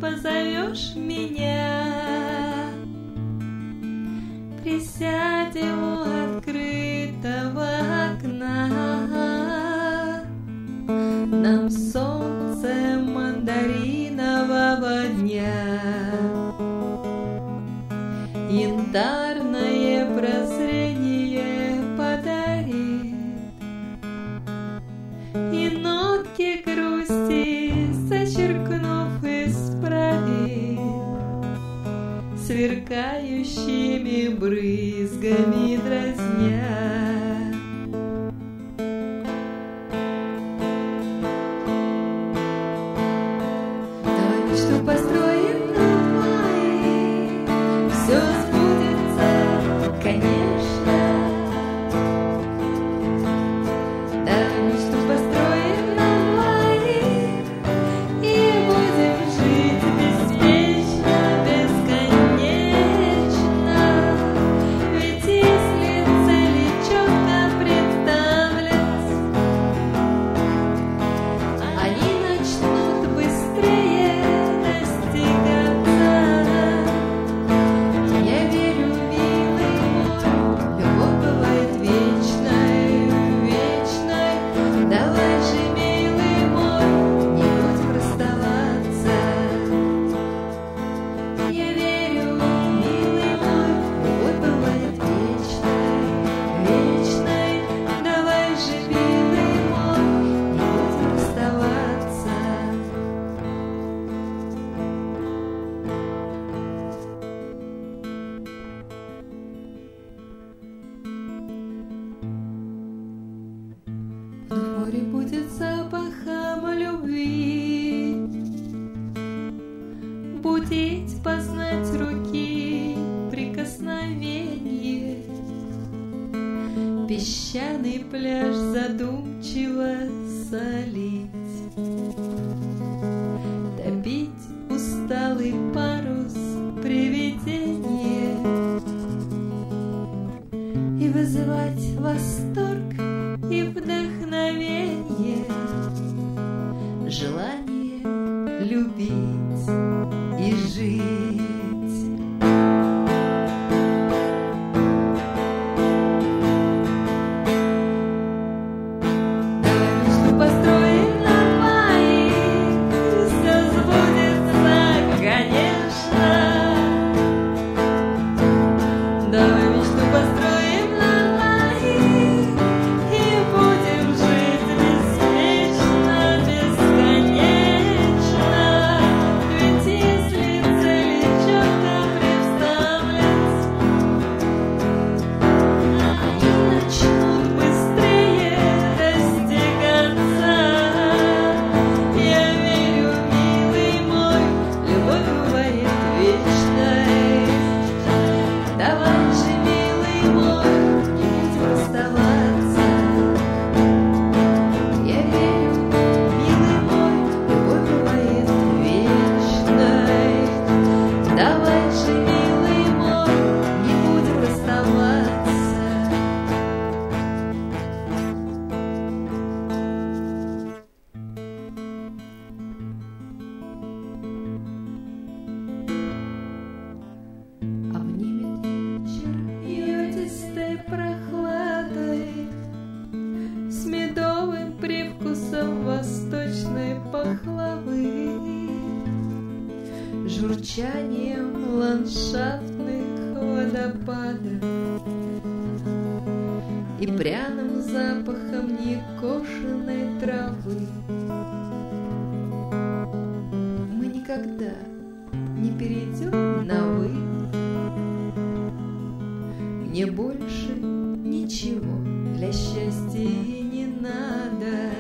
позовешь меня, присядем у открытого окна. Нам солнце мандаринового дня янтарное прозрение подарит и нотки грусти, зачеркнув, исправит сверкающими брызгами дразня. Что построим на мае, все сбудется, конечно. Давай мечту построим на мае и будем жить беспечно, бесконечно. Ведь если цели четко представлять, они начнут быстрее достигаться. Я верю, милый мой, любовь бывает вечной, вечной. Давай же, милый мой, не будем расставаться. Я верю, милый мой, любовь бывает вечной, вечной. Давай же, милый мой, не будем расставаться. В море будет запахом любви будить, познать руки прикосновение. Песчаный пляж задумчиво солить, топить усталый парус привидения и вызывать восторг и вдохновение, желание любить и жить. Давай мечту построим на мае, все сбудется, конечно. Давай мечту построим на мае и будем жить беспечно, бесконечно. Ведь если цели четко представлять, они начнут быстрее достигаться. Я верю, милый мой, любовь бывает вечной. Давай же, милый мой, не будем расставаться. Я верю, милый мой, любовь бывает вечной. Давай же, милый мой, не будем расставаться. Обнимет вечер йодистой прохладой с медовым привкусом восточной пахлавы, журчанием ландшафтных водопадов и пряным запахом некошенной травы. Мы никогда не перейдем на «вы». Мне больше ничего для счастья и не надо.